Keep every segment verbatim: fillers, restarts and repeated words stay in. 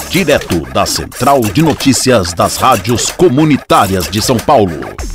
Direto da Central de Notícias das Rádios Comunitárias de São Paulo.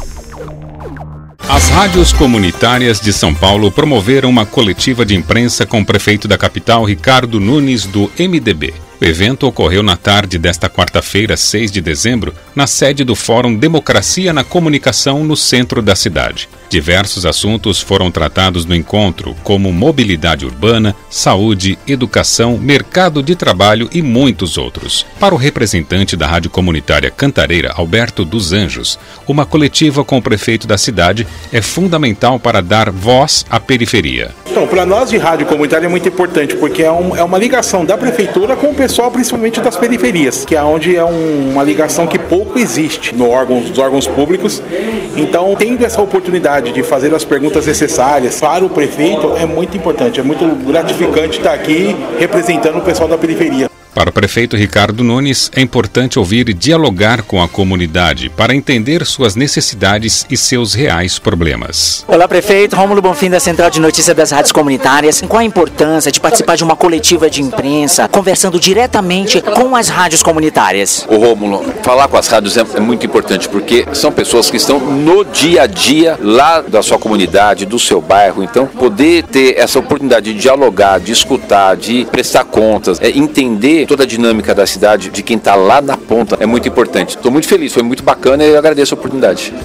As rádios comunitárias de São Paulo promoveram uma coletiva de imprensa com o prefeito da capital, Ricardo Nunes, do M D B. O evento ocorreu na tarde desta quarta-feira, seis de dezembro, na sede do Fórum Democracia na Comunicação, no centro da cidade. Diversos assuntos foram tratados no encontro, como mobilidade urbana, saúde, educação, mercado de trabalho e muitos outros. Para o representante da rádio comunitária Cantareira, Alberto dos Anjos, uma coletiva com o prefeito da cidade é fundamental para dar voz à periferia. Então, para nós de rádio comunitária é muito importante, porque é, um, é uma ligação da prefeitura com o pessoal, principalmente das periferias, que é onde é um, uma ligação que pouco existe no órgão, nos órgãos públicos. Então, tendo essa oportunidade de fazer as perguntas necessárias para o prefeito é muito importante, é muito gratificante estar aqui representando o pessoal da periferia. Para o prefeito Ricardo Nunes, é importante ouvir e dialogar com a comunidade para entender suas necessidades e seus reais problemas. Olá, prefeito. Rômulo Bonfim, da Central de Notícias das Rádios Comunitárias. Qual a importância de participar de uma coletiva de imprensa, conversando diretamente com as rádios comunitárias? Ô Rômulo, falar com as rádios é, é muito importante, porque são pessoas que estão no dia a dia lá da sua comunidade, do seu bairro. Então, poder ter essa oportunidade de dialogar, de escutar, de prestar contas, é, entender toda a dinâmica da cidade, de quem está lá na ponta, é muito importante. Estou muito feliz, foi muito bacana e eu agradeço a oportunidade.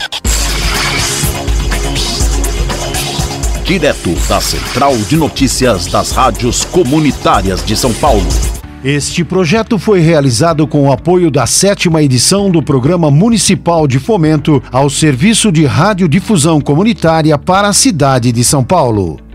Direto da Central de Notícias das Rádios Comunitárias de São Paulo. Este projeto foi realizado com o apoio da sétima edição do Programa Municipal de Fomento ao Serviço de Radiodifusão Comunitária para a cidade de São Paulo.